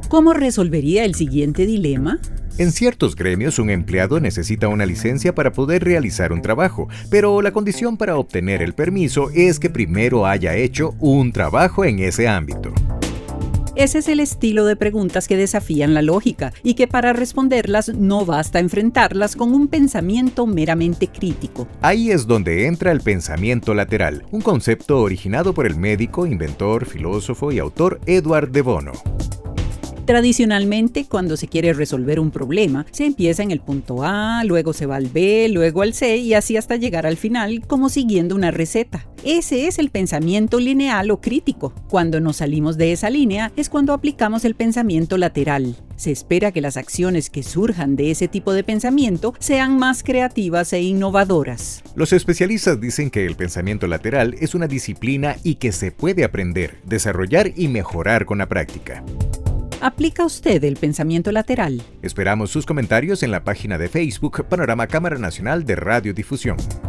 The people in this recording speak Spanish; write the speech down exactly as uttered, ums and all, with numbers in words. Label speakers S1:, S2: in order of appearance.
S1: ¿Cómo resolvería el siguiente dilema?
S2: En ciertos gremios, un empleado necesita una licencia para poder realizar un trabajo, pero la condición para obtener el permiso es que primero haya hecho un trabajo en ese ámbito.
S1: Ese es el estilo de preguntas que desafían la lógica y que para responderlas no basta enfrentarlas con un pensamiento meramente crítico.
S2: Ahí es donde entra el pensamiento lateral, un concepto originado por el médico, inventor, filósofo y autor Edward de Bono.
S1: Tradicionalmente, cuando se quiere resolver un problema, se empieza en el punto A, luego se va al B, luego al C y así hasta llegar al final, como siguiendo una receta. Ese es el pensamiento lineal o crítico. Cuando nos salimos de esa línea es cuando aplicamos el pensamiento lateral. Se espera que las acciones que surjan de ese tipo de pensamiento sean más creativas e innovadoras.
S2: Los especialistas dicen que el pensamiento lateral es una disciplina y que se puede aprender, desarrollar y mejorar con la práctica.
S1: ¿Aplica usted el pensamiento lateral?
S2: Esperamos sus comentarios en la página de Facebook Panorama Cámara Nacional de Radiodifusión.